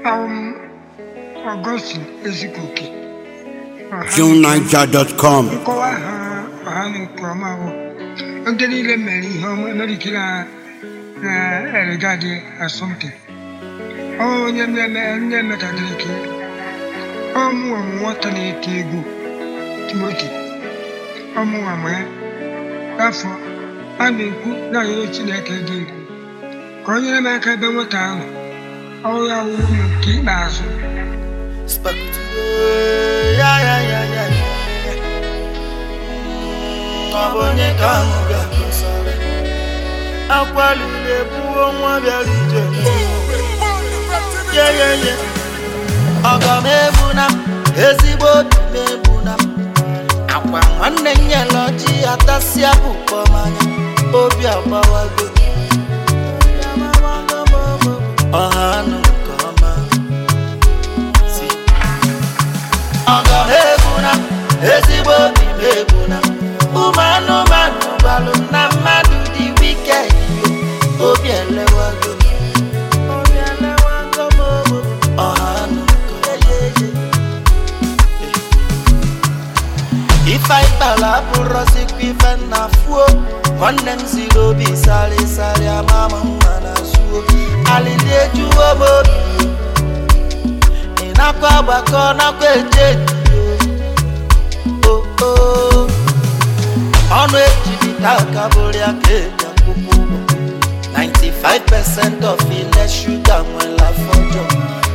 Augustine Ezikoke. JuneNiger.com. Nkọwa ha nke ọma bụ ndị niile mere ihe ọma emerikiri na eregadi asọmpi. Onye ndị emetadịrị ka ọmụwa m nwata na-eti egwu Timoti ọmụwa m ya afọ a na-ekwu na arịrịọ Chineke dị egwu ka o nyere m aka ebe nwata ahụ ọrụ ya wụrụ m nke ikpeazụ. Abonye ka ahụ ga-akọsara akwalile buo nwa bịara ije ọga m ebuna ezigbo obi m ebuna akwa nwanne nyela ọjị atasịa bụkpọ manya obi agbawago ọha anụ nke ọma ọga m ebuna ezigbo obi m ebuna ụmanụmanụ gbalụ na mmadụ dị wicked obi elewago ọhanụ ife ịkpala abụrọzikwa ife nna fuo nwanne m ziri obi sarịsarị amama mma na zuo alili ejuwo m obi ị nakwa agbakọ nakwa eje ọnụ ejibita akabụrụ ya ka eji akwụkwọ ụgwọ 95% of ile shuga nwere afọ ọjọọ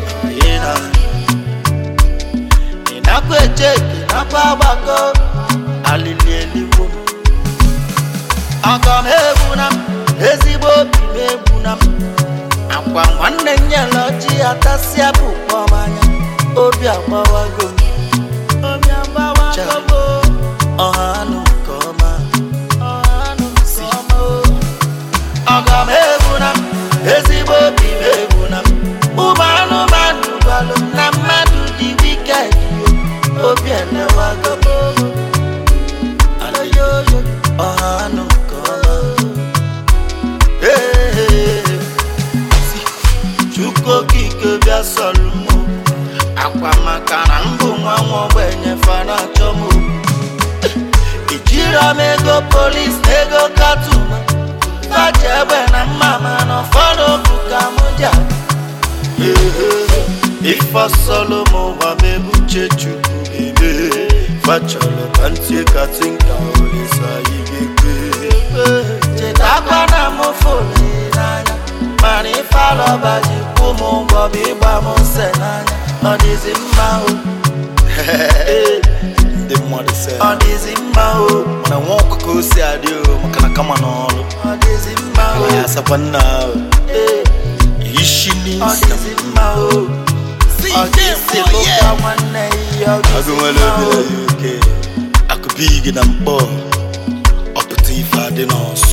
ị nakwa eje ị nakwa agbakọ alili eligbo aga m egbuna m ezigbo obi m egbuna m akwa nwanne nyela ọjị atasịa bụ kpọmanya obi agbawago ọha anụ nke ọma aga m egbuna m ezigbo obi m egbuna m ụmụ anụmanụ gbalụ na mmadụ dị wicked obi elewago ọha anụ nke ọma Chukwu okike bịa sọlụ m akwa maka na mbụ nwa ogbenye fana achọ m ijiri m ego polis na ego katuma faje egbe na mmama na ụfọdụ bụ ka m dị ife sọlụ m ụwa m ebuche Chukwu ebe fachọrọ ka ntị kasị nka olisa igekwe chetakwa na m fole n'anya mana ife alọba ji kwụ m ụgwọ bụ ịgba m nse n'anya ọ dịzi mma o ndị mmadụ se ọ dịzi mma o mana nwa ọkụ ka o si adị o maka na kama n'ọrụ ọ dịzi mma o ya asakwa nna o ishi n'isi ọ dịzi mma o ọ dịzi lụka nwanne ya agụ nwere obi na UK akụbi gị na mkpọ ọpụta ife adị n'ọsụ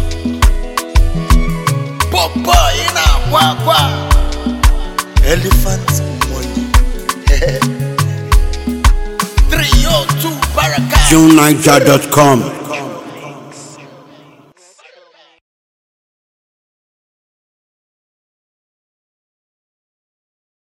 pọpọ ị na-akwa akwa elephant money 302 Baraka JuneNiger.com.